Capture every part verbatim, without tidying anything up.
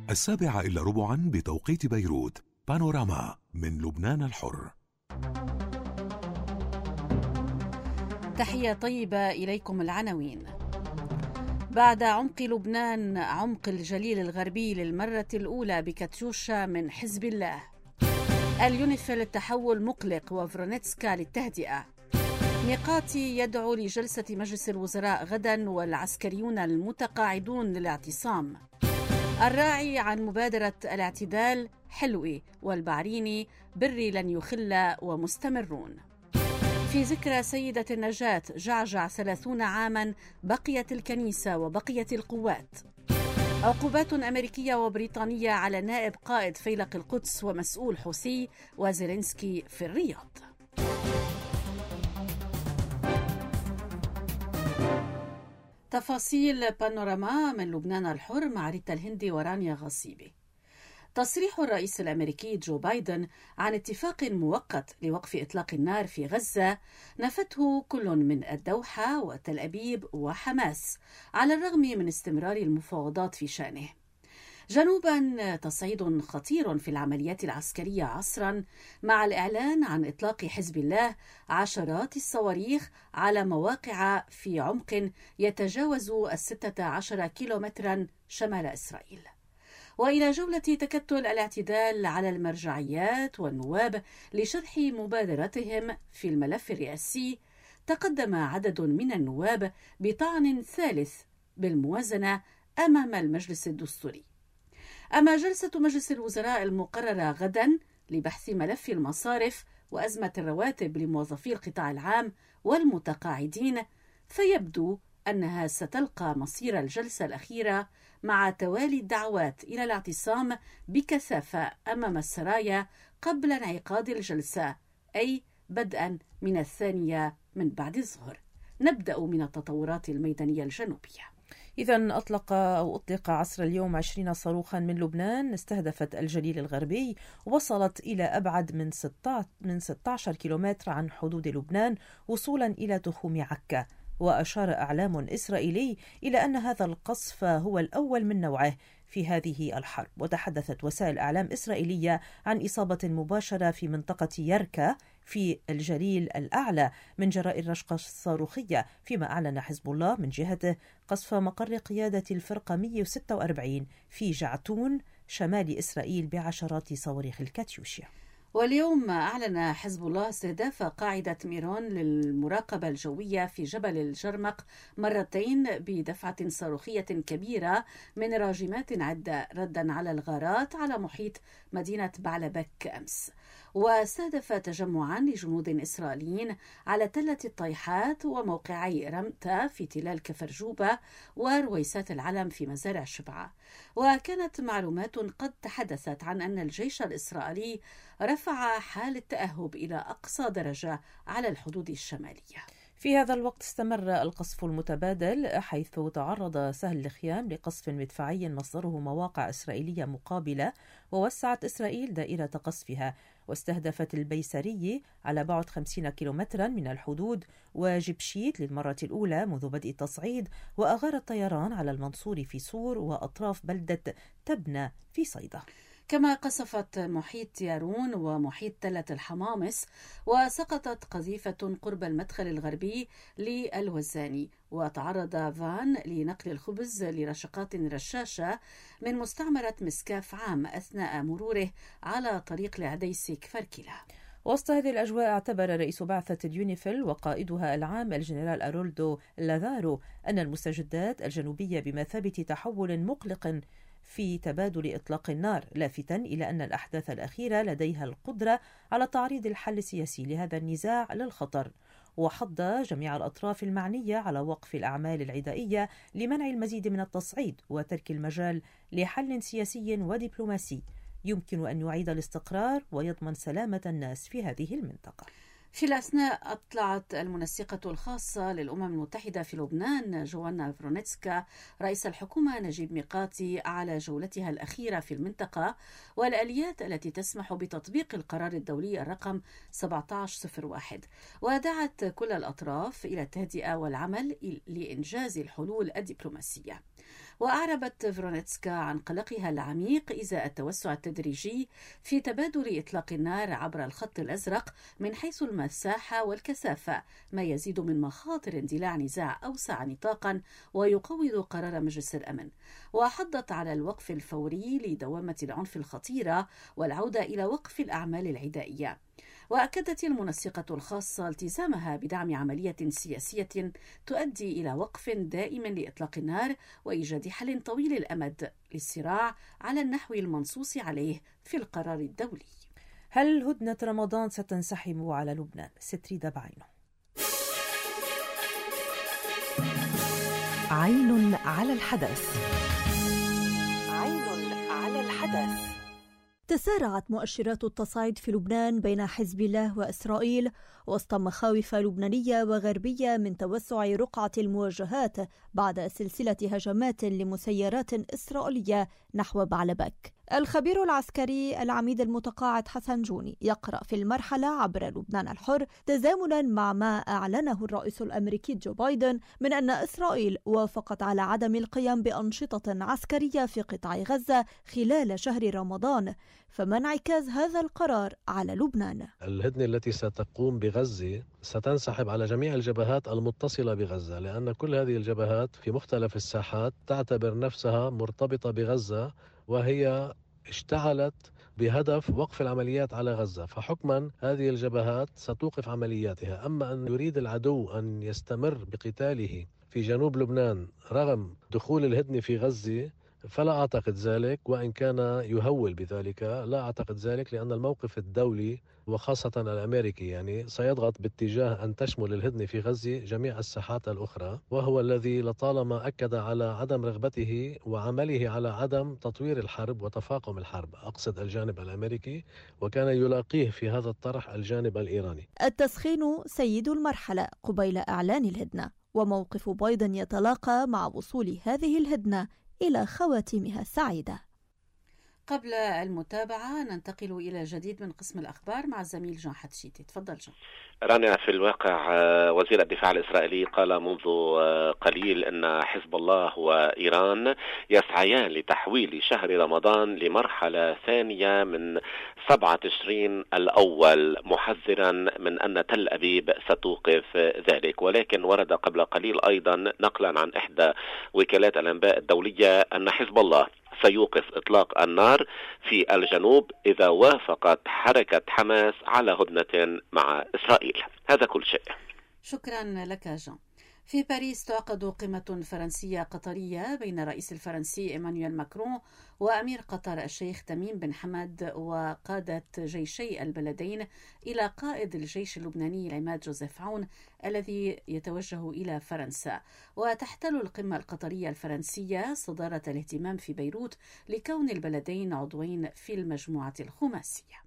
السابعة إلا ربعا بتوقيت بيروت. بانوراما من لبنان الحر. تحية طيبة إليكم. العناوين: بعد عمق لبنان عمق الجليل الغربي للمرة الأولى بكاتيوشا من حزب الله. اليونيفيل التحول مقلق وفرونيتسكا للتهدئة. ميقاتي يدعو لجلسة مجلس الوزراء غدا والعسكريون المتقاعدون للاعتصام. الراعي عن مبادرة الاعتدال حلوي والبعريني بري لن يخل ومستمرون. في ذكرى سيدة النجاة جعجع ثلاثون عاما بقيت الكنيسة وبقيت القوات. عقوبات أمريكية وبريطانية على نائب قائد فيلق القدس ومسؤول حوثي وزيلينسكي في الرياض. تفاصيل بانوراما من لبنان الحر مع ريتا الهندي ورانيا غصيبي. تصريح الرئيس الأمريكي جو بايدن عن اتفاق مؤقت لوقف إطلاق النار في غزة نفته كل من الدوحة وتل أبيب وحماس على الرغم من استمرار المفاوضات في شأنه. جنوبا تصعيد خطير في العمليات العسكرية عصرا مع الإعلان عن إطلاق حزب الله عشرات الصواريخ على مواقع في عمق يتجاوز الستة عشر كيلومترا شمال إسرائيل. وإلى جولة تكتل الاعتدال على المرجعيات والنواب لشرح مبادرتهم في الملف الرئاسي، تقدم عدد من النواب بطعن ثالث بالموازنة أمام المجلس الدستوري. أما جلسة مجلس الوزراء المقررة غدا لبحث ملف المصارف وأزمة الرواتب لموظفي القطاع العام والمتقاعدين، فيبدو أنها ستلقى مصير الجلسة الأخيرة مع توالي الدعوات إلى الاعتصام بكثافة أمام السرايا قبل انعقاد الجلسة، أي بدءا من الثانية من بعد الظهر. نبدأ من التطورات الميدانية الجنوبية. إذن أطلق أو أطلق عصر اليوم عشرين صاروخا من لبنان استهدفت الجليل الغربي، وصلت إلى أبعد من من ستة عشر كيلومتر عن حدود لبنان وصولا إلى تخوم عكا. وأشار إعلام إسرائيلي إلى أن هذا القصف هو الأول من نوعه في هذه الحرب. وتحدثت وسائل إعلام إسرائيلية عن إصابة مباشرة في منطقة يركا في الجليل الأعلى من جراء الرشقة الصاروخية، فيما أعلن حزب الله من جهته قصف مقر قيادة الفرقة مئة وستة وأربعين في جعتون شمال إسرائيل بعشرات صواريخ الكاتيوشا. واليوم أعلن حزب الله استهداف قاعدة ميرون للمراقبة الجوية في جبل الجرمق مرتين بدفعة صاروخية كبيرة من راجمات عدة ردا على الغارات على محيط مدينة بعلبك أمس. واستهدف تجمعا لجنود إسرائيليين على تلة الطيحات وموقعي رمتة في تلال كفرجوبة ورويسات العلم في مزارع شبعة. وكانت معلومات قد تحدثت عن أن الجيش الإسرائيلي رفع حال التأهب إلى أقصى درجة على الحدود الشمالية. في هذا الوقت استمر القصف المتبادل، حيث تعرض سهل الخيام لقصف مدفعي مصدره مواقع إسرائيلية مقابلة، ووسعت إسرائيل دائرة قصفها واستهدفت البيسري على بعد خمسين كيلومترا من الحدود وجبشيت للمرة الأولى منذ بدء التصعيد، وأغار الطيران على المنصور في سور وأطراف بلدة تبنى في صيدا. كما قصفت محيط يارون ومحيط تلة الحمامس، وسقطت قذيفة قرب المدخل الغربي للوزاني، وتعرض فان لنقل الخبز لرشقات رشاشة من مستعمرة مسكاف عام أثناء مروره على طريق العديس كفركلة. وسط هذه الأجواء اعتبر رئيس بعثة اليونيفيل وقائدها العام الجنرال أرولدو لازارو أن المستجدات الجنوبية بمثابة تحول مقلق في تبادل إطلاق النار، لافتا إلى أن الأحداث الأخيرة لديها القدرة على تعريض الحل السياسي لهذا النزاع للخطر. وحض جميع الأطراف المعنية على وقف الأعمال العدائية لمنع المزيد من التصعيد وترك المجال لحل سياسي ودبلوماسي يمكن أن يعيد الاستقرار ويضمن سلامة الناس في هذه المنطقة. في الأثناء أطلعت المنسقة الخاصة للأمم المتحدة في لبنان جوانا فرونيتسكا رئيس الحكومة نجيب ميقاتي على جولتها الأخيرة في المنطقة والآليات التي تسمح بتطبيق القرار الدولي الرقم سبعة عشر صفر واحد، ودعت كل الأطراف إلى التهدئة والعمل لإنجاز الحلول الدبلوماسية. وأعربت فيرونيتسكا عن قلقها العميق إزاء التوسع التدريجي في تبادل إطلاق النار عبر الخط الأزرق من حيث المساحة والكثافة، ما يزيد من مخاطر اندلاع نزاع أوسع نطاقا ويقوض قرار مجلس الأمن. وحضت على الوقف الفوري لدوامة العنف الخطيرة والعودة إلى وقف الأعمال العدائية. وأكدت المنسقة الخاصة التزامها بدعم عملية سياسية تؤدي إلى وقف دائم لإطلاق النار وإيجاد حل طويل الأمد للصراع على النحو المنصوص عليه في القرار الدولي. هل هدنة رمضان ستنسحب على لبنان؟ ستريدة بعينه. عين على الحدث. عين على الحدث. تسارعت مؤشرات التصعيد في لبنان بين حزب الله وإسرائيل وسط مخاوف لبنانية وغربية من توسع رقعة المواجهات بعد سلسلة هجمات لمسيرات إسرائيلية نحو بعلبك. الخبير العسكري العميد المتقاعد حسن جوني يقرأ في المرحلة عبر لبنان الحر تزامنا مع ما أعلنه الرئيس الأمريكي جو بايدن من أن إسرائيل وافقت على عدم القيام بأنشطة عسكرية في قطاع غزة خلال شهر رمضان، فما انعكاس هذا القرار على لبنان؟ الهدنة التي ستقوم بغزة ستنسحب على جميع الجبهات المتصلة بغزة، لأن كل هذه الجبهات في مختلف الساحات تعتبر نفسها مرتبطة بغزة، وهي اشتعلت بهدف وقف العمليات على غزة، فحكما هذه الجبهات ستوقف عملياتها. أما أن يريد العدو أن يستمر بقتاله في جنوب لبنان رغم دخول الهدنة في غزة فلا أعتقد ذلك، وإن كان يهول بذلك لا أعتقد ذلك، لأن الموقف الدولي وخاصة الأمريكي يعني سيضغط باتجاه أن تشمل الهدنة في غزة جميع الساحات الأخرى، وهو الذي لطالما أكد على عدم رغبته وعمله على عدم تطوير الحرب وتفاقم الحرب، أقصد الجانب الأمريكي، وكان يلاقيه في هذا الطرح الجانب الإيراني. التسخين سيد المرحلة قبيل إعلان الهدنة، وموقف بايدن يتلاقى مع وصول هذه الهدنة إلى خواتمها السعيدة. قبل المتابعة ننتقل إلى جديد من قسم الأخبار مع الزميل جان حتشيتي. تفضل جان. رانيا، في الواقع وزير الدفاع الإسرائيلي قال منذ قليل أن حزب الله وإيران يسعيان لتحويل شهر رمضان لمرحلة ثانية من سبعة تشرين الأول، محذرا من أن تل أبيب ستوقف ذلك. ولكن ورد قبل قليل أيضا نقلا عن إحدى وكالات الأنباء الدولية أن حزب الله سيوقف إطلاق النار في الجنوب إذا وافقت حركة حماس على هدنة مع إسرائيل. هذا كل شيء. شكرا لك جان. في باريس تعقد قمة فرنسية قطرية بين الرئيس الفرنسي إيمانويل ماكرون وأمير قطر الشيخ تميم بن حمد وقادة جيشي البلدين إلى قائد الجيش اللبناني العماد جوزيف عون الذي يتوجه إلى فرنسا. وتحتل القمة القطرية الفرنسية صدارة الاهتمام في بيروت لكون البلدين عضوين في المجموعة الخماسية.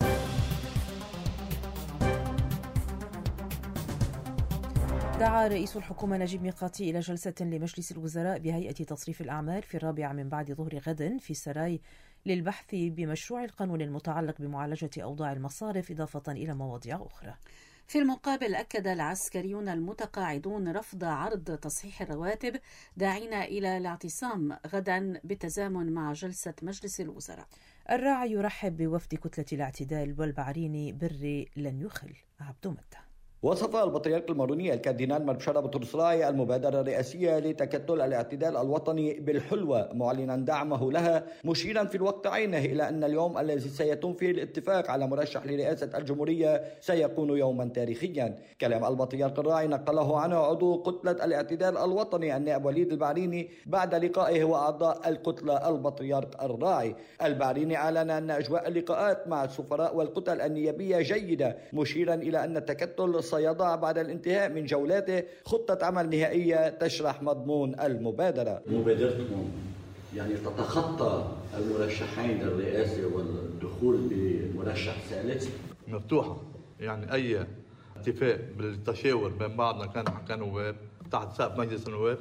دعا رئيس الحكومة نجيب ميقاتي إلى جلسة لمجلس الوزراء بهيئة تصريف الأعمال في الرابعة من بعد ظهر غد في السراي للبحث بمشروع القانون المتعلق بمعالجة أوضاع المصارف إضافة إلى مواضيع أخرى. في المقابل أكد العسكريون المتقاعدون رفض عرض تصحيح الرواتب، داعين إلى الاعتصام غدا بالتزامن مع جلسة مجلس الوزراء. الراعي يرحب بوفد كتلة الاعتدال والبعريني بري لن يخل. عبد متى. وصف البطريرك الماروني الكاردينال مرشد بطرس راعي المبادرة الرئاسية لتكتل الاعتدال الوطني بالحلوة، معلنا دعمه لها، مشيرا في الوقت عينه إلى أن اليوم الذي سيتم فيه الاتفاق على مرشح لرئاسة الجمهورية سيكون يوما تاريخيا. كلام البطريرك الراعي نقله عنه عضو كتلة الاعتدال الوطني النائب وليد البعريني بعد لقائه وأعضاء الكتلة البطريرك الراعي. البعريني أعلن أن أجواء اللقاءات مع السفراء والكتل النيابية جيدة، مشيرا إلى أن التكتل سيضع بعد الانتهاء من جولاته خطة عمل نهائية تشرح مضمون المبادرة. مبادرتكم يعني تتخطى المرشحين للرئاسة والدخول بمرشح ثالث؟ مفتوحة، يعني أي اتفاق بالتشاور بين بعضنا كان كنواب تحت سقف مجلس النواب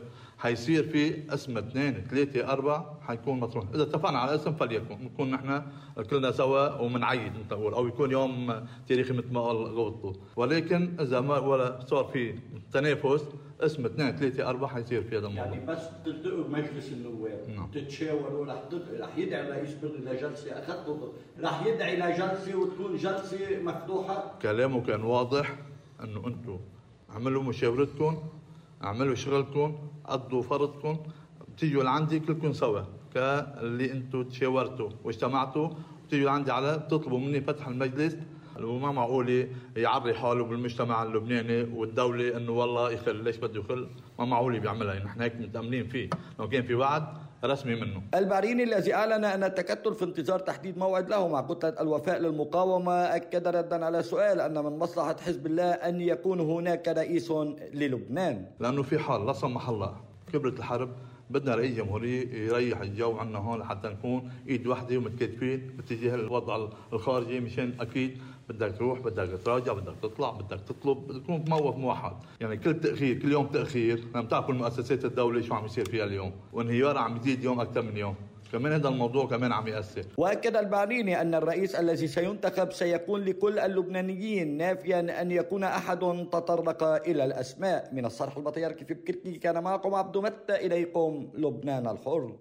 حيصير في اسم اثنين ثلاثة أربعة حيكون مطروح. إذا اتفقنا على اسم فليكن نكون نحن كلنا سوا ومنعيد نقول، أو يكون يوم تاريخي مثل ما قال غوطو. ولكن إذا ما ولا صار في تنافس اسم اثنين ثلاثة أربعة حيصير في هذا الموضوع. يعني بس تلتقوا بمجلس النواب نعم. تتشاوروا، رح رح يدعي الرئيس بري لجلسة، أخذتوا رح يدعي لجلسة وتكون جلسة مفتوحة. كلامه كان واضح إنه أنتم عملوا مشاورتكم، اعملوا شغلكم، قضوا فرضكم، بتيجوا لعندي كلكم سوا كاللي انتم تشاورتوا واجتمعتوا، بتيجوا لعندي على بتطلبوا مني فتح المجلس. وما معقول يعري حاله بالمجتمع اللبناني والدولة انه والله يخل، ليش بده يخل؟ ما معقول بيعملها، نحن هيك متأمنين فيه، لو كان في وعد رسمي منه. البعريني الذي أعلن أن التكتل في انتظار تحديد موعد له مع كتلة الوفاء للمقاومة أكد ردا على سؤال أن من مصلحة حزب الله أن يكون هناك رئيس للبنان، لأنه في حال لا سمح الله كبرت الحرب بدنا رئيس جمهورية يريح الجو عنا هون لحتى نكون ايد واحدة ومتكاتفين باتجاه الوضع الخارجي. مشان اكيد بدك تروح، بدك تراجع، بدك تطلع، بدك تطلب، بدك تكون موقف موحد. يعني كل تأخير، كل يوم تأخير، لما تعرفوا المؤسسات الدولة شو عم يصير فيها اليوم، وانهيار عم يزيد يوم أكثر من يوم. كمان هذا الموضوع كمان عم يأثر. وأكد البعريني أن الرئيس الذي سينتخب سيكون لكل اللبنانيين، نافيا أن يكون أحد تطرق إلى الأسماء. من الصرح البطيركي في بكركي كان معكم عبدو متى، إليكم لبنان الحر.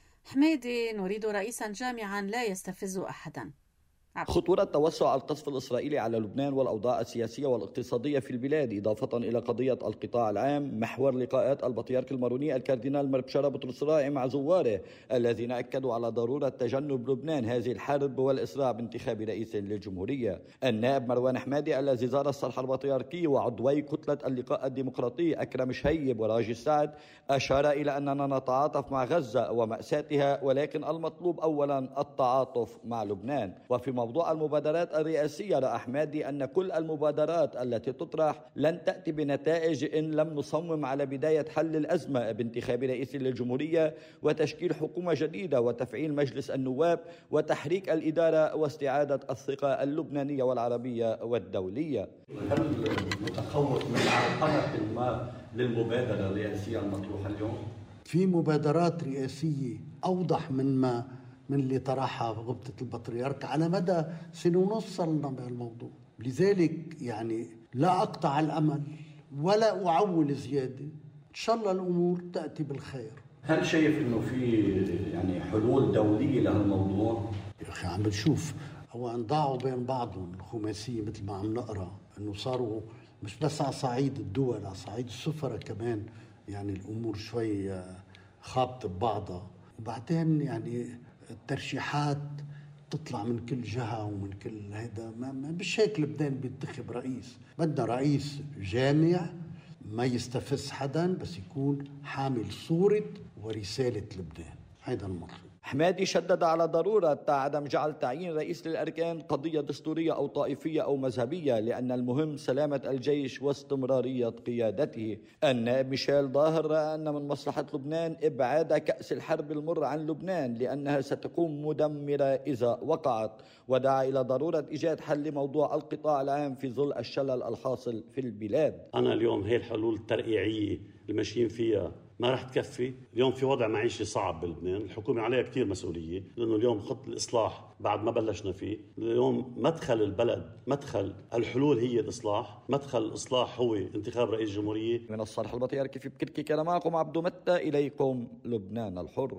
حميدي: نريد رئيسا جامعا لا يستفز أحدا. خطورة توسع القصف الإسرائيلي على لبنان والأوضاع السياسية والاقتصادية في البلاد، إضافة إلى قضية القطاع العام، محور لقاءات البطريرك الماروني الكاردينال مربشارة بطرس راعي مع زواره الذين أكدوا على ضرورة تجنب لبنان هذه الحرب والإسراع بانتخاب رئيس للجمهورية. النائب مروان حمادي الذي زار الصرح البطريركي وعضوي كتلة اللقاء الديمقراطي أكرم شهيب وراجي السعد أشار إلى أننا نتعاطف مع غزة ومأساتها، ولكن المطلوب أولا التعاطف مع لبنان. وفي موضوع المبادرات الرئاسية رأى حمادي أن كل المبادرات التي تطرح لن تأتي بنتائج إن لم نصمم على بداية حل الأزمة بانتخاب رئيس للجمهورية وتشكيل حكومة جديدة وتفعيل مجلس النواب وتحريك الإدارة واستعادة الثقة اللبنانية والعربية والدولية. هل متخوف من عرقلة ما للمبادرة الرئاسية المطروحة اليوم؟ في مبادرات رئاسية أوضح من ما من اللي طرحها غبطة البطريرك على مدى سنة ونص صلنا بهالموضوع. لذلك يعني لا أقطع الأمل ولا أعول زيادة، إن شاء الله الأمور تأتي بالخير. هل شايف إنه في يعني حلول دولية لهالموضوع؟ يا أخي عم بنشوف هو انضاعوا بين بعضهم الخماسية مثل ما عم نقرأ، إنه صاروا مش بس على صعيد الدول، على صعيد السفرة كمان يعني الأمور شوي خابطة ببعضها. وبعدين يعني الترشيحات تطلع من كل جهة ومن كل هذا، ما مش هيك لبنان بينتخب رئيس. بدنا رئيس جامع ما يستفز حدا، بس يكون حامل صورة ورسالة لبنان، هذا المطلوب. حمادي شدد على ضرورة عدم جعل تعيين رئيس للأركان قضية دستورية أو طائفية أو مذهبية، لأن المهم سلامة الجيش واستمرارية قيادته. النائب ميشيل ظاهر رأى أن من مصلحة لبنان إبعاد كأس الحرب المر عن لبنان لأنها ستكون مدمرة إذا وقعت، ودعا إلى ضرورة إيجاد حل لموضوع القطاع العام في ظل الشلل الحاصل في البلاد. أنا اليوم هي الحلول الترقيعية اللي ماشيين فيها ما رح تكفي. اليوم في وضع معيشي صعب بلبنان، الحكومة عليها كتير مسؤولية، لأنه اليوم خط الإصلاح بعد ما بلشنا فيه. اليوم مدخل البلد، مدخل الحلول هي الإصلاح، مدخل الإصلاح هو انتخاب رئيس جمهورية. من الصرح البطيركي في بكركي كان معكم عبدو متى، إليكم لبنان الحر.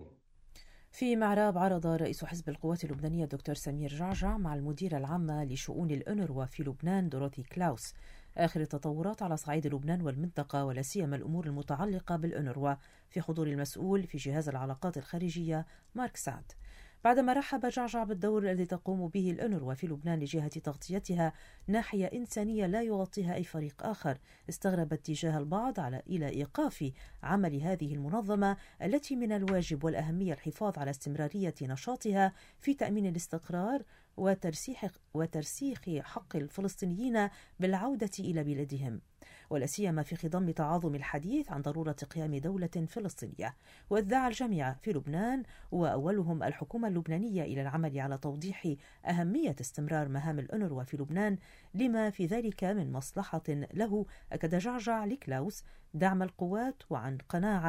في معراب عرض رئيس حزب القوات اللبنانية الدكتور سمير جعجع مع المديرة العامة لشؤون الأونروا في لبنان دوروثي كلاوس آخر التطورات على صعيد لبنان والمنطقة، ولا سيما الأمور المتعلقة بالأونروا، في حضور المسؤول في جهاز العلاقات الخارجية مارك سعد. بعدما رحب جعجع بالدور الذي تقوم به الأونروا في لبنان لجهة تغطيتها ناحية إنسانية لا يغطيها أي فريق آخر، استغرب اتجاه البعض على إلى إيقاف عمل هذه المنظمة التي من الواجب والأهمية الحفاظ على استمرارية نشاطها في تأمين الاستقرار وترسيخ وترسيخ حق الفلسطينيين بالعودة إلى بلادهم، ولا سيما في خضم تعاظم الحديث عن ضرورة قيام دولة فلسطينية. وادعى الجميع في لبنان وأولهم الحكومة اللبنانية إلى العمل على توضيح أهمية استمرار مهام الأونروا في لبنان لما في ذلك من مصلحة له. أكد جعجع لكلاوس دعم القوات وعن قناعة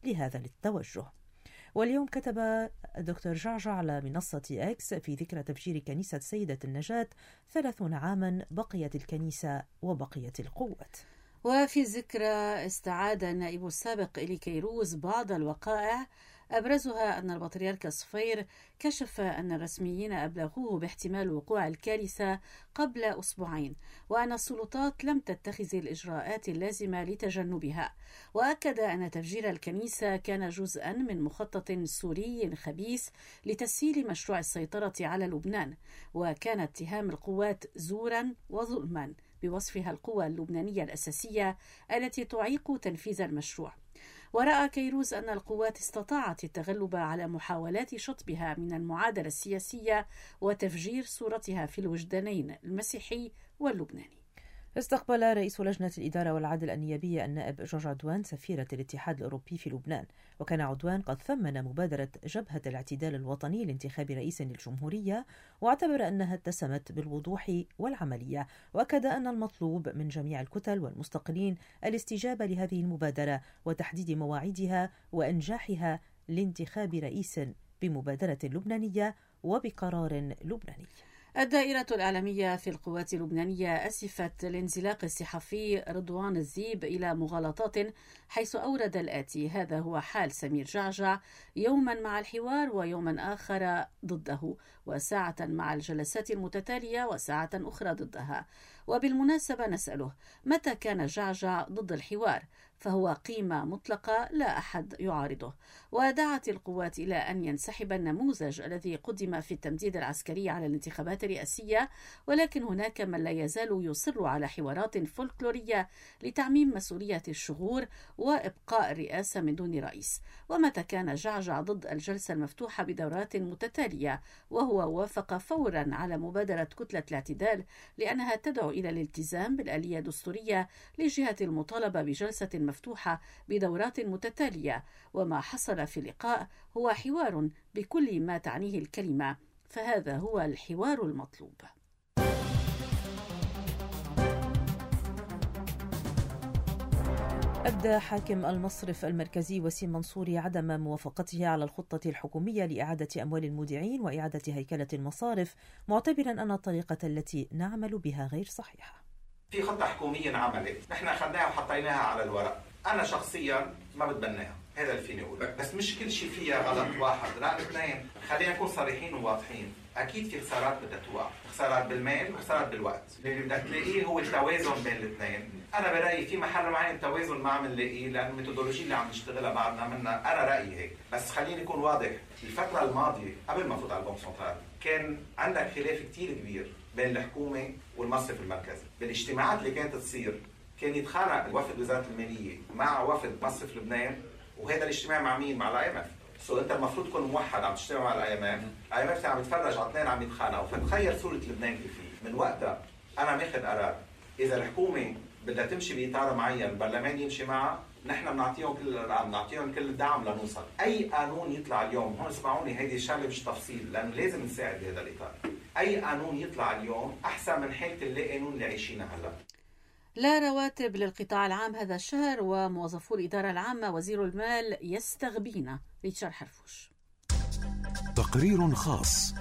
لهذا التوجه. واليوم كتب الدكتور جعجع على منصة إكس في ذكرى تفجير كنيسة سيدة النجاة: ثلاثون عاما بقيت الكنيسة وبقيت القوة. وفي ذكرى استعاد النائب السابق إلي كيروز بعض الوقائع، أبرزها أن البطريرك صفير كشف أن الرسميين أبلغوه باحتمال وقوع الكارثة قبل أسبوعين، وأن السلطات لم تتخذ الإجراءات اللازمة لتجنبها، وأكد أن تفجير الكنيسة كان جزءا من مخطط سوري خبيث لتسهيل مشروع السيطرة على لبنان، وكان اتهام القوات زورا وظلما بوصفها القوى اللبنانية الأساسية التي تعيق تنفيذ المشروع. ورأى كيروز أن القوات استطاعت التغلب على محاولات شطبها من المعادلة السياسية وتفجير صورتها في الوجدانين المسيحي واللبناني. استقبل رئيس لجنة الإدارة والعدل النيابية النائب جورج عدوان سفيرة الاتحاد الأوروبي في لبنان، وكان عدوان قد ثمن مبادرة جبهة الاعتدال الوطني لانتخاب رئيس للجمهورية، واعتبر أنها اتسمت بالوضوح والعملية، وأكد أن المطلوب من جميع الكتل والمستقلين الاستجابة لهذه المبادرة وتحديد مواعيدها وإنجاحها لانتخاب رئيس بمبادرة لبنانية وبقرار لبناني. الدائرة الإعلامية في القوات اللبنانية أسفت الانزلاق الصحفي رضوان الذيب إلى مغالطات، حيث أورد الآتي: هذا هو حال سمير جعجع، يوما مع الحوار ويوما آخر ضده، وساعة مع الجلسات المتتالية وساعة أخرى ضدها. وبالمناسبة نسأله: متى كان جعجع ضد الحوار؟ فهو قيمة مطلقة لا أحد يعارضه. ودعت القوات إلى أن ينسحب النموذج الذي قدم في التمديد العسكري على الانتخابات الرئاسية، ولكن هناك من لا يزال يصر على حوارات فولكلورية لتعميم مسؤولية الشغور وإبقاء الرئاسة من دون رئيس. ومتى كان جعجع ضد الجلسة المفتوحة بدورات متتالية، وهو وافق فورا على مبادرة كتلة الاعتدال لأنها تدعو إلى الالتزام بالآلية الدستورية لجهة المطالبة بجلسة مفتوحة بدورات متتالية. وما حصل في اللقاء هو حوار بكل ما تعنيه الكلمة، فهذا هو الحوار المطلوب. أبدى حاكم المصرف المركزي وسيم منصوري عدم موافقته على الخطة الحكومية لإعادة أموال المودعين وإعادة هيكلة المصارف، معتبرا أن الطريقة التي نعمل بها غير صحيحة. في خطة حكومية انعملت، نحن أخذناها وحطيناها على الورق، أنا شخصيا ما بتبناها، هذا اللي فيني أقوله، بس مش كل شيء فيها غلط واحد، لا اثنين، خلينا نكون صريحين وواضحين. أكيد في خسارات بدها توقع، خسارات بالمال وخسارات بالوقت، اللي بدك تلاقيه هو التوازن بين الاثنين. أنا برأيي في محل معين التوازن ما عم نلاقيه، لأن الميثودولوجيا اللي عم نشتغلها بعدنا منها، أنا رأيي هيك، بس خليني أكون واضح، الفترة الماضية قبل ما أفوت على البنك سنترال كان عندك خلاف كتير كبير بين الحكومة والمصرف المركزي، بالاجتماعات اللي كانت تصير كان يتخانق وفد وزارة المالية مع وفد مصرف لبنان، وهذا الاجتماع مع مين؟ مع الاي ام اف. سو انت المفروض تكون موحد عم تجتمع مع الاي ام اف، الاي ام اف عم يتفرج على اثنين عم يتخانقوا، فتخيل صورة لبنان كيف هي. من وقتها انا ماخذ قرار، اذا الحكومة بدها تمشي باطار معين البرلمان يمشي معها، نحن بنعطيهم كل الدعم، بنعطيهم كل الدعم لنوصل. اي قانون يطلع اليوم، هون اسمعوني هيدي الشغله مش تفصيل، لانه لازم نساعد بهذا الاطار. اي قانون يطلع اليوم احسن من حاله اللا قانون اللي عايشينها هلا. لا رواتب للقطاع العام هذا الشهر، وموظفو الإدارة العامة وزير المال يستغبين. ريتشارد حرفوش. تقرير خاص.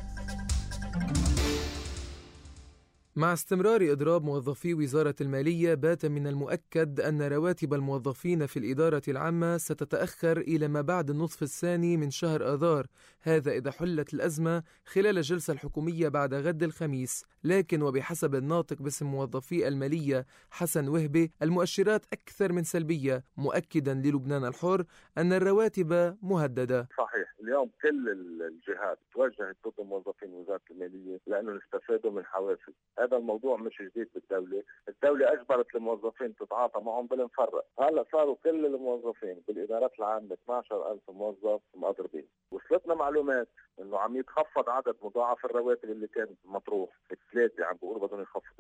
مع استمرار إضراب موظفي وزارة المالية، بات من المؤكد أن رواتب الموظفين في الإدارة العامة ستتأخر إلى ما بعد النصف الثاني من شهر آذار، هذا إذا حلت الأزمة خلال الجلسة الحكومية بعد غد الخميس. لكن وبحسب الناطق باسم موظفي المالية حسن وهبي، المؤشرات أكثر من سلبية، مؤكدا للبنان الحر أن الرواتب مهددة. صحيح، اليوم كل الجهات توجهت ضد موظفين وزارة المالية لأنه استفادوا من حوافز. هذا الموضوع مش جديد بالدولة، الدولة أجبرت الموظفين تتعاطى معهم بالمفرق. هلا صاروا كل الموظفين بالإدارات العامة اثني عشر ألف موظف مضروبين. وصلتنا معلومات إنه عم يتخفض عدد مضاعف الرواتب اللي كان مطروح، الثلاثة عم بيقولوا بدهم يخفضوهم،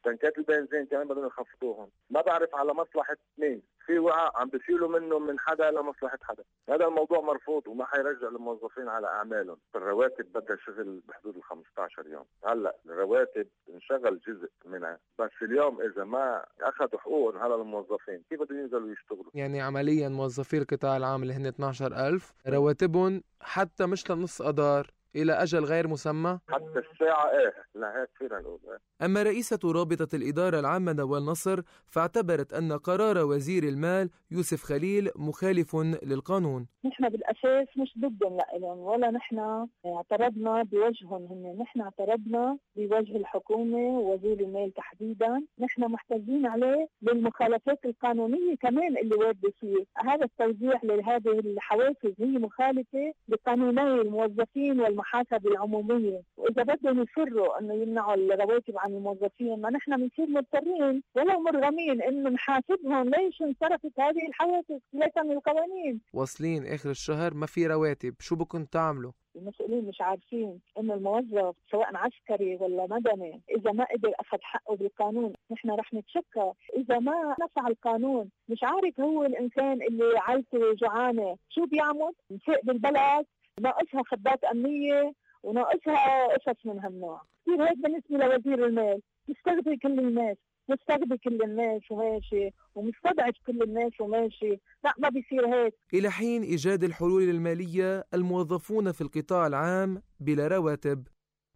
وتنكات البنزين كمان بدهم يخفضوهم. ما بعرف على مصلحة مين، في وعاء عم بشيلوا منه من حدا لمصلحة حدا. هذا الموضوع مرفوض وما حيرجع الموظفين على أعمالهم. الرواتب بدها شغل بحدود ال خمسة عشر يوم. هلا الرواتب انشغل جزء منها، بس اليوم إذا ما أخذوا حقوقهم هلا الموظفين كيف بدهم ينزلوا يشتغلوا؟ يعني عمليا موظفي القطاع العام اللي هن اثني عشر ألف رواتبهم حتى مش لنص أدار إلى أجل غير مسمى؟ حتى الساعة إيه، لهيك فينا نقول إيه. أما رئيسة رابطة الإدارة العامة نوال نصر فاعتبرت أن قرار وزير المال يوسف خليل مخالف للقانون. نحن بالأساس مش ضدهم لهم ولا نحن اعترضنا بوجههم، هن نحن اعترضنا بوجه الحكومة ووزير المال تحديدا. نحن محتجين عليه بالمخالفات القانونية كمان اللي واردة فيه. هذا التوزيع لهذه الحوافز هي مخالفة بقانوني الموظفين والمحاسبة العمومية، وإذا بدهم يصروا أنه يمنعوا الرواتب عن الموظفين ما نحن بنصير مضطرين ولو مرغمين إنه نحاسبهم ليش انصرفت هذه الحوافز خلافا للقوانين. واصلين آخر الشهر ما في رواتب، شو بكم تعملوا؟ المسؤولين مش عارفين إن الموظف سواء عسكري ولا مدني إذا ما قدر أخذ حقه بالقانون نحن رح نتشكى. إذا ما نفع القانون مش عارف هو الإنسان اللي عائلته جوعانة شو بيعمل؟ نفق بالبلد ناقصها خدات أمنية وناقصها قصص من هالنوع. كثير هيك بالنسبة لوزير المال، مستغبي كل الناس، مستغبي كل الناس وماشي ومستضعف كل الناس وماشي. لا ما بيصير هيك. إلى حين إيجاد الحلول المالية الموظفون في القطاع العام بلا رواتب.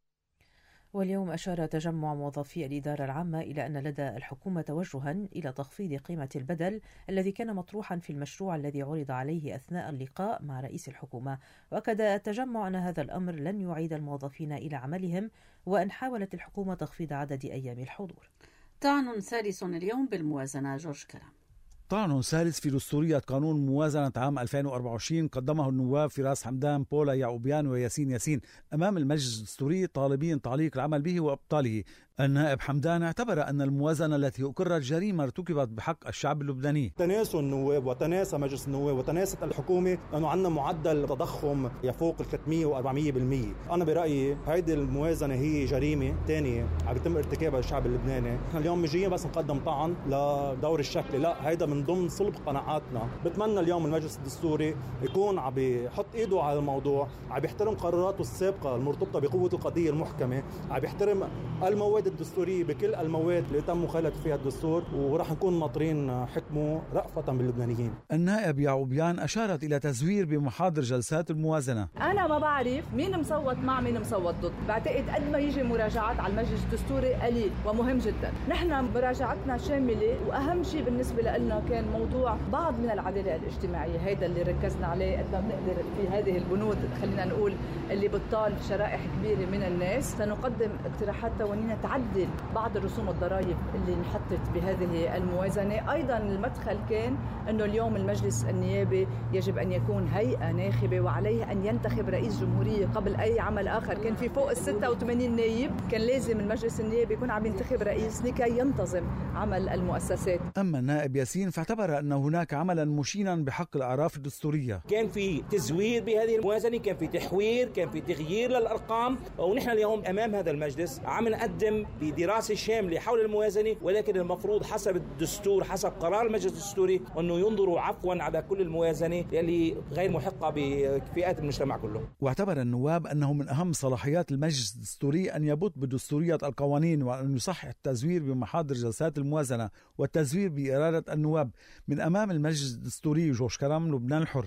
واليوم أشار تجمع موظفي الإدارة العامة إلى أن لدى الحكومة توجها إلى تخفيض قيمة البدل الذي كان مطروحا في المشروع الذي عرض عليه أثناء اللقاء مع رئيس الحكومة. وأكد التجمع أن هذا الأمر لن يعيد الموظفين إلى عملهم وأن حاولت الحكومة تخفيض عدد أيام الحضور. طعن ثالث اليوم بالموازنة. جورج كرام. طعن ثالث في دستورية قانون موازنة عام ألفين وأربعة وعشرين قدمه النواب فراس حمدان، بولا يعقوبيان وياسين ياسين أمام المجلس الدستوري طالبين تعليق العمل به وإبطاله. النائب حمدان اعتبر أن الموازنة التي أقرت جريمة ارتكبت بحق الشعب اللبناني. تناسوا النواب وتناسى مجلس النواب وتناست الحكومة أنه عندنا معدل تضخم يفوق ال ثلاثمية وأربعمية بالمية. أنا برأيي هيدي الموازنة هي جريمة ثانية عم يتم ارتكابها للشعب اللبناني. نحن اليوم مجيين بس نقدم طعن لدور الشكل، لا هيدا من ضمن صلب قناعاتنا. بتمنى اليوم المجلس الدستوري يكون عم بيحط ايده على الموضوع، عم بيحترم قراراته السابقة المرتبطة بقوة القضية المحكمة، عم بيحترم المواد الدستورية بكل المواد اللي تم مخالفة فيها الدستور، وراح نكون ناطرين حكمه رأفة باللبنانيين. النائب يعقوبيان أشارت إلى تزوير بمحاضر جلسات الموازنة. أنا ما بعرف مين مصوت مع مين مصوت ضد، بعتقد قد ما يجي مراجعات على المجلس الدستوري قليل ومهم جدا. نحن مراجعتنا شاملة وأهم شيء بالنسبة لنا كان موضوع بعض من العدالة الاجتماعية، هيدا اللي ركزنا عليه قد ما بنقدر في هذه البنود خلينا نقول اللي بتطال شرائح كبيرة من الناس. سنقدم اقتراحات تونينا تعدل بعض الرسوم الضرائب اللي انحطت بهذه الموازنة. أيضا المدخل كان أنه اليوم المجلس النيابي يجب أن يكون هيئة ناخبة وعليه أن ينتخب رئيس جمهورية قبل أي عمل آخر. كان في فوق ال ستة وثمانين نايب، كان لازم المجلس النيابي يكون عم ينتخب رئيس لكي ينتظم عمل المؤسسات. أما النائب ياسين فاعتبر أن هناك عملا مشينا بحق الأعراف الدستورية. كان في تزوير بهذه الموازنة، كان في تحوير، كان في تغيير للأرقام، ونحن اليوم أمام هذا المجلس عم نقدم بدراسة شاملة حول الموازنة، ولكن المفروض حسب الدستور حسب قرار المجلس الدستوري أنه ينظروا عفوا على كل الموازنة اللي غير محقة بفئات المجتمع كله. واعتبر النواب أنه من أهم صلاحيات المجلس الدستوري أن يبت بدستورية القوانين وأن يصحح التزوير بمحاضر جلسات الموازنة والتزوير بإرادة النواب. من أمام المجلس الدستوري. جورج كرام، لبنان الحر.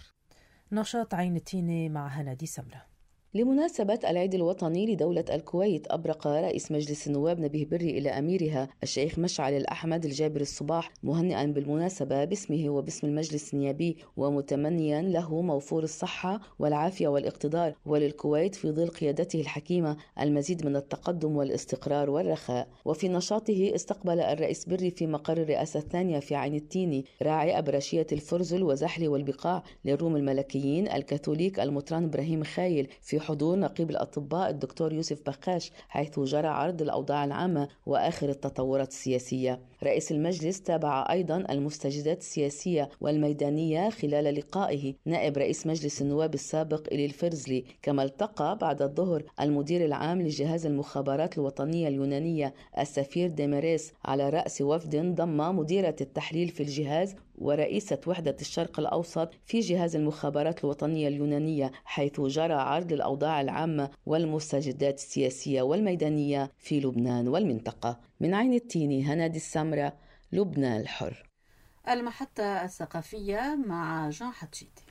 نشاط عين التينة مع هنادي سمرة. لمناسبة العيد الوطني لدولة الكويت أبرق رئيس مجلس النواب نبيه بري إلى أميرها الشيخ مشعل الأحمد الجابر الصباح مهنئا بالمناسبة باسمه وباسم المجلس النيابي ومتمنيا له موفور الصحة والعافية والاقتدار، وللكويت في ظل قيادته الحكيمة المزيد من التقدم والاستقرار والرخاء. وفي نشاطه استقبل الرئيس بري في مقر الرئاسة الثانية في عين التيني راعي أبرشية الفرزل وزحل والبقاع للروم الملكيين الكاثوليك المطران إبراهيم خايل في حضور نقيب الأطباء الدكتور يوسف بخاش، حيث جرى عرض الأوضاع العامة وآخر التطورات السياسية. رئيس المجلس تابع أيضا المستجدات السياسية والميدانية خلال لقائه نائب رئيس مجلس النواب السابق إلي الفرزلي، كما التقى بعد الظهر المدير العام لجهاز المخابرات الوطنية اليونانية السفير ديميريس على رأس وفد ضم مديرة التحليل في الجهاز ورئيسة وحدة الشرق الأوسط في جهاز المخابرات الوطنية اليونانية، حيث جرى عرض الأوضاع العامة والمستجدات السياسية والميدانية في لبنان والمنطقة. من عين التيني، هنادي السمرة، لبنان الحر. المحطة الثقافية مع جان حتشيتي.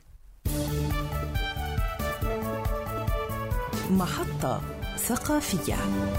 محطة ثقافية.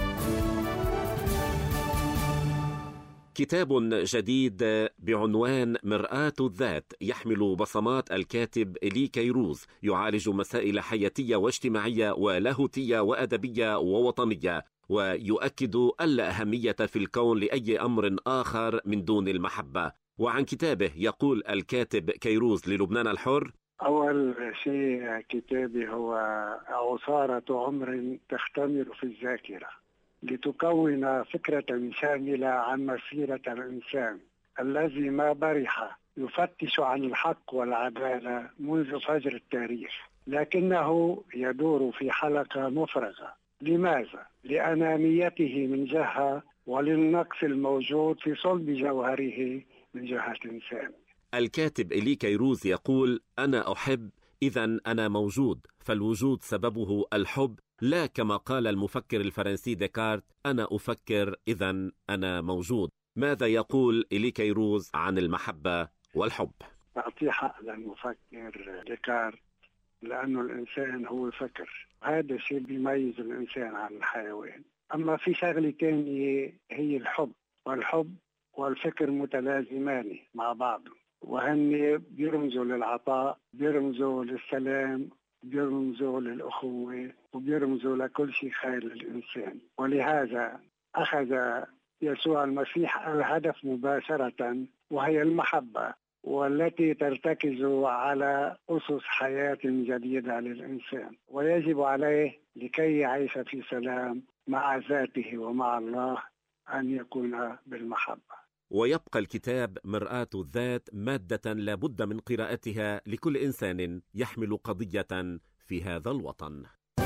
كتاب جديد بعنوان مرآة الذات يحمل بصمات الكاتب إلي كيروز، يعالج مسائل حياتية واجتماعية ولاهوتية وأدبية ووطنية، ويؤكد اللا أهمية في الكون لأي أمر آخر من دون المحبة. وعن كتابه يقول الكاتب كيروز للبنان الحر: أول شيء كتابي هو عصارة عمر تختمر في الذاكرة لتكون فكرة شاملة عن مسيرة الإنسان الذي ما برح يفتش عن الحق والعدالة منذ فجر التاريخ، لكنه يدور في حلقة مفرغة. لماذا؟ لأنانيته من جهة وللنقص الموجود في صلب جوهره من جهة إنسان. الكاتب إلي كيروز يقول: أنا أحب، إذن أنا موجود، فالوجود سببه الحب، لا كما قال المفكر الفرنسي ديكارت: أنا أفكر إذن أنا موجود. ماذا يقول إلي كيروز عن المحبة والحب؟ أعطي حق للمفكر ديكارت لأنه الإنسان هو فكر، هذا الشيء بيميز الإنسان عن الحيوان. أما في شغلة تانية هي الحب، والحب والفكر متلازمان مع بعض، وهن بيرمزوا للعطاء، بيرمزوا للسلام، بيرمزوا للأخوة، وبيرمزوا لكل شيء خير للإنسان. ولهذا أخذ يسوع المسيح الهدف مباشرة، وهي المحبة، والتي ترتكز على أسس حياة جديدة للإنسان، ويجب عليه لكي يعيش في سلام مع ذاته ومع الله أن يكون بالمحبة. ويبقى الكتاب مرآة الذات مادة لا بد من قراءتها لكل إنسان يحمل قضية في هذا الوطن.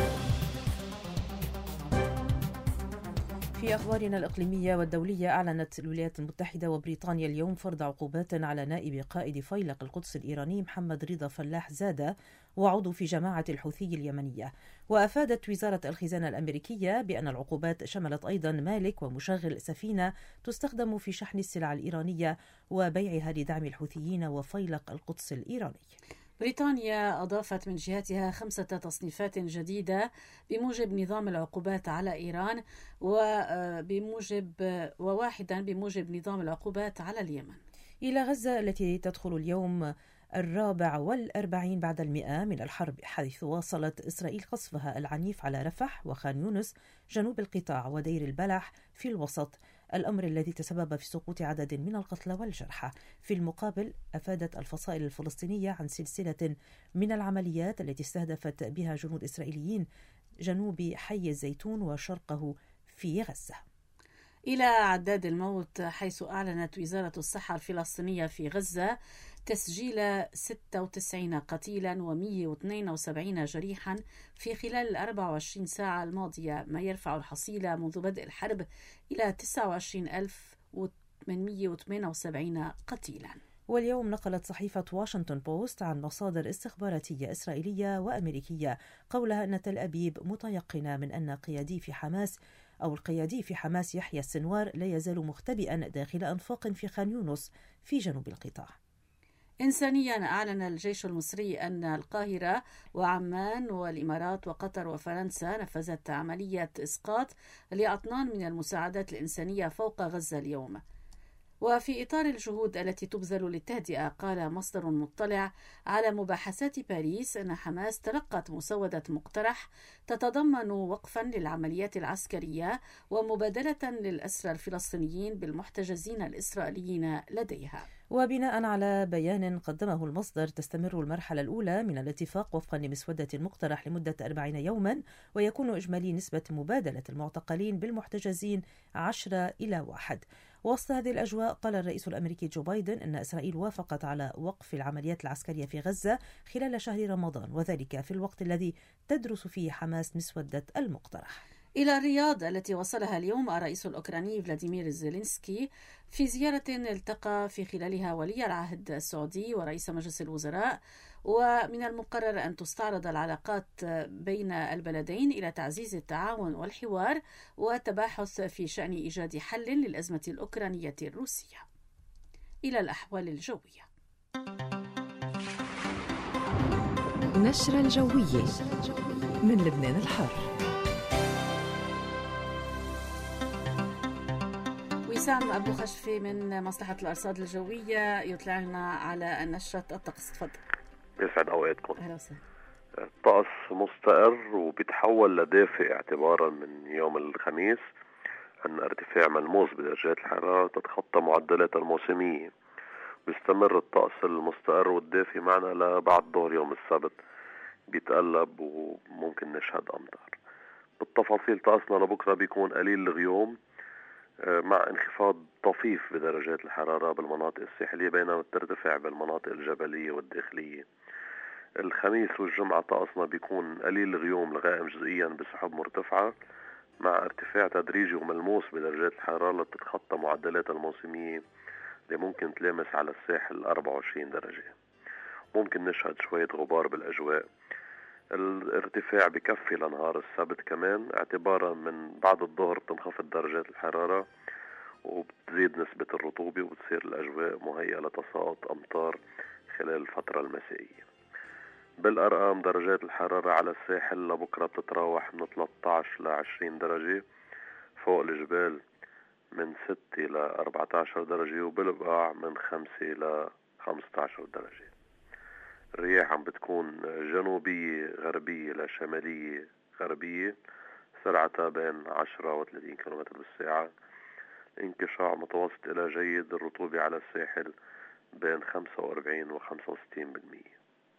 في أخبارنا الإقليمية والدولية، أعلنت الولايات المتحدة وبريطانيا اليوم فرض عقوبات على نائب قائد فيلق القدس الإيراني محمد رضا فلاح زادة وعضو في جماعة الحوثي اليمنية. وأفادت وزارة الخزانة الأمريكية بأن العقوبات شملت أيضا مالك ومشغل سفينة تستخدم في شحن السلع الإيرانية وبيعها لدعم الحوثيين وفيلق القدس الإيراني. بريطانيا أضافت من جهتها خمسة تصنيفات جديدة بموجب نظام العقوبات على إيران، وبموجب وواحدا بموجب نظام العقوبات على اليمن. إلى غزة التي تدخل اليوم الرابع والأربعين بعد المئة من الحرب، حيث واصلت إسرائيل قصفها العنيف على رفح وخان يونس جنوب القطاع ودير البلح في الوسط، الأمر الذي تسبب في سقوط عدد من القتلى والجرحى. في المقابل، أفادت الفصائل الفلسطينية عن سلسلة من العمليات التي استهدفت بها جنود إسرائيليين جنوب حي الزيتون وشرقه في غزة. إلى عداد الموت، حيث أعلنت وزارة الصحة الفلسطينية في غزة تسجيل ستة وتسعين قتيلا ومئة واثنين وسبعين جريحا في خلال الأربع وعشرين ساعة الماضية، ما يرفع الحصيلة منذ بدء الحرب إلى تسعة وعشرين ألف وثمانمئة وثمانية وسبعين قتيلا. واليوم نقلت صحيفة واشنطن بوست عن مصادر استخباراتية إسرائيلية وأمريكية قولها أن تل أبيب متيقنة من أن قيادي في حماس أو القيادي في حماس يحيى السنوار لا يزال مختبئا داخل أنفاق في خان يونس في جنوب القطاع. إنسانيا، أعلن الجيش المصري أن القاهرة وعمان والإمارات وقطر وفرنسا نفذت عملية إسقاط لأطنان من المساعدات الإنسانية فوق غزة اليوم. وفي إطار الجهود التي تبذل للتهدئة، قال مصدر مطلع على مباحثات باريس أن حماس تلقت مسودة مقترح تتضمن وقفا للعمليات العسكرية ومبادلة للأسرى الفلسطينيين بالمحتجزين الإسرائيليين لديها. وبناء على بيان قدمه المصدر، تستمر المرحلة الأولى من الاتفاق وفقا لمسودة المقترح لمدة أربعين يوما، ويكون إجمالي نسبة مبادلة المعتقلين بالمحتجزين عشرة إلى واحد. وسط هذه الأجواء قال الرئيس الأمريكي جو بايدن أن إسرائيل وافقت على وقف العمليات العسكرية في غزة خلال شهر رمضان، وذلك في الوقت الذي تدرس فيه حماس مسودة المقترح. إلى الرياض التي وصلها اليوم الرئيس الأوكراني فلاديمير زيلينسكي في زيارة التقى في خلالها ولي العهد السعودي ورئيس مجلس الوزراء، ومن المقرر أن تستعرض العلاقات بين البلدين إلى تعزيز التعاون والحوار والتباحث في شأن إيجاد حل للأزمة الأوكرانية الروسية. إلى الأحوال الجوية. نشرة الجوية من لبنان الحر. وسام أبو خشفي من مصلحة الأرصاد الجوية يطلع لنا على نشرة الطقس. تفضل. يسعد أوقاتكم. أهلا وسهلا. الطقس مستقر وبيتحول لدافئ اعتبارا من يوم الخميس، أن ارتفاع ملموس بدرجات الحرارة تتخطى معدلات الموسمية. بيستمر الطقس المستقر والدافئ معنا لبعد ظهر يوم السبت، بيتقلب وممكن نشهد أمطار. بالتفاصيل طقسنا لبكرة بيكون قليل الغيوم مع انخفاض طفيف بدرجات الحرارة بالمناطق الساحلية، بينما ترتفع بالمناطق الجبلية والداخلية. الخميس والجمعة طقسنا بيكون قليل الغيوم لغائم جزئيا بسحب مرتفعة، مع ارتفاع تدريجي وملموس بدرجات الحرارة اللي بتتخطى معدلات الموسمية اللي ممكن تلامس على الساحل أربعة وعشرين درجة. ممكن نشهد شوية غبار بالأجواء. الارتفاع بكفي لنهار السبت كمان، اعتبارا من بعد الظهر بتنخفض درجات الحرارة وبتزيد نسبة الرطوبة وبتصير الأجواء مهيئة لتساقط أمطار خلال الفترة المسائية. بالأرقام درجات الحرارة على الساحل لبكرة بتتراوح من ثلاثة عشر ل عشرين درجة، فوق الجبال من ستة ل أربعة عشر درجة، وبالبقاع من خمسة ل خمسة عشر درجة. الرياح عم بتكون جنوبية غربية لشمالية غربية، سرعتها بين عشرة و ثلاثين كيلومتر بالساعة. انكشاف متوسط إلى جيد. الرطوبة على الساحل بين خمسة وأربعين و خمسة وستين بالمئة.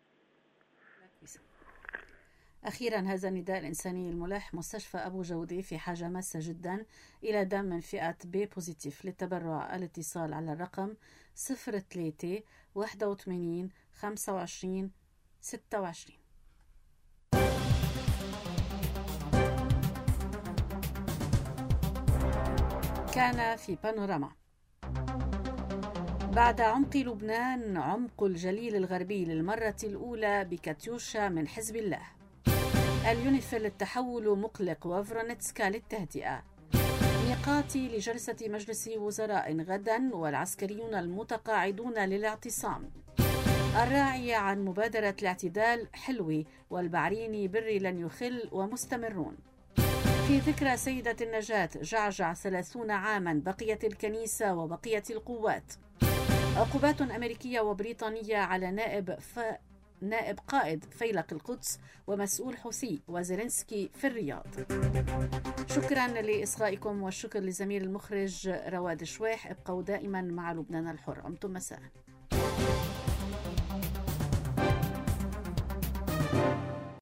أخيرا هذا النداء الإنساني الملح. مستشفى أبو جودة في حاجة ماسة جدا إلى دم من فئة بي بوزيتيف. للتبرع الاتصال على الرقم صفر ثلاثة واحد وثمانين خمسة وعشرين ستة وعشرين. كان في بانوراما. بعد عمق لبنان عمق الجليل الغربي للمرة الأولى بكاتيوشا من حزب الله. اليونيفيل التحول مقلق وفرونتسكا للتهدئة. ميقاتي لجلسة مجلس وزراء غدا والعسكريون المتقاعدون للاعتصام. الراعي عن مبادرة الاعتدال حلوي والبعريني بري لن يخل ومستمرون. في ذكرى سيدة النجاة جعجع ثلاثون عاما بقيت الكنيسة وبقيت القوات. عقوبات أمريكية وبريطانية على نائب ف... نائب قائد فيلق القدس ومسؤول حوثي وزيلينسكي في الرياض. شكرا لإصغائكم والشكر لزميل المخرج رواد شويح. ابقوا دائما مع لبنان الحر. أمتم مساء.